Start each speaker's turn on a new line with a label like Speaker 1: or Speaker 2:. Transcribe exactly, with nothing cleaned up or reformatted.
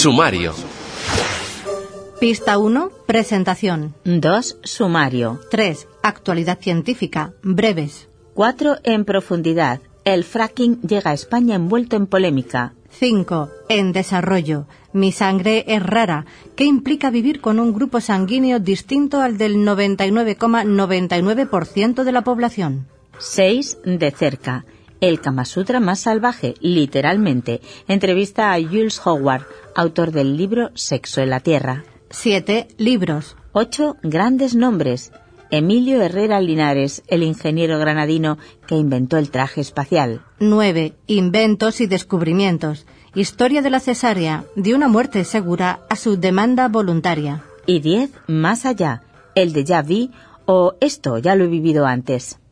Speaker 1: Sumario.
Speaker 2: Pista uno, presentación.
Speaker 3: dos. Sumario.
Speaker 2: tres. Actualidad científica, breves.
Speaker 3: cuatro. En profundidad. El fracking llega a España envuelto en polémica.
Speaker 2: cinco. En desarrollo. Mi sangre es rara. ¿Qué implica vivir con un grupo sanguíneo distinto al del noventa y nueve coma noventa y nueve por ciento de la población?
Speaker 3: seis. De cerca. El Kama Sutra más salvaje, literalmente. Entrevista a Jules Howard, autor del libro Sexo en la Tierra.
Speaker 2: siete. Libros.
Speaker 3: ocho. Grandes nombres. Emilio Herrera Linares, el ingeniero granadino que inventó el traje espacial.
Speaker 2: nueve. Inventos y descubrimientos. Historia de la cesárea, de una muerte segura a su demanda voluntaria.
Speaker 3: Y diez. Más allá. El déjà vu o esto ya lo he vivido antes.